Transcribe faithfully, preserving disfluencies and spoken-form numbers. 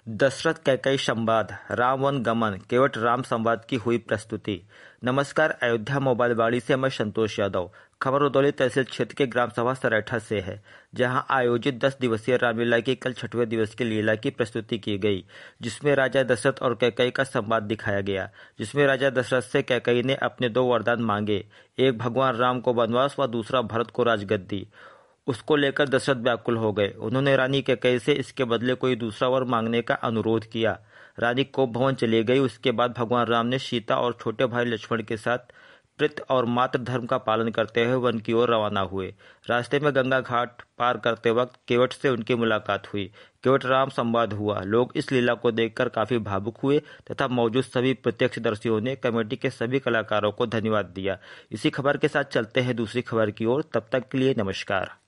दशरथ कैकेयी संवाद, राम वन गमन, केवट राम संवाद की हुई प्रस्तुति। नमस्कार, अयोध्या मोबाइल वाणी से मैं संतोष यादव। खबर रुदौली तहसील क्षेत्र के ग्राम सभा सरेठा से है, जहां आयोजित दस दिवसीय रामलीला की कल छठवें दिवस की लीला की प्रस्तुति की गई, जिसमें राजा दशरथ और कैकेयी का संवाद दिखाया गया। जिसमें राजा दशरथ से कैकेयी ने अपने दो वरदान मांगे, एक भगवान राम को वनवास व दूसरा भरत को राजगद्दी। उसको लेकर दशरथ व्याकुल हो गए। उन्होंने रानी कैकेयी से इसके बदले कोई दूसरा वर मांगने का अनुरोध किया। रानी कोप भवन चली गई। उसके बाद भगवान राम ने सीता और छोटे भाई लक्ष्मण के साथ पितृ और मातृ धर्म का पालन करते हुए वन की ओर रवाना हुए। रास्ते में गंगा घाट पार करते वक्त केवट से उनकी मुलाकात हुई। केवट राम संवाद हुआ। लोग इस लीला को देखकर काफी भावुक हुए तथा मौजूद सभी प्रत्यक्षदर्शियों ने कमेटी के सभी कलाकारों को धन्यवाद दिया। इसी खबर के साथ चलते हैं दूसरी खबर की ओर। तब तक के लिए नमस्कार।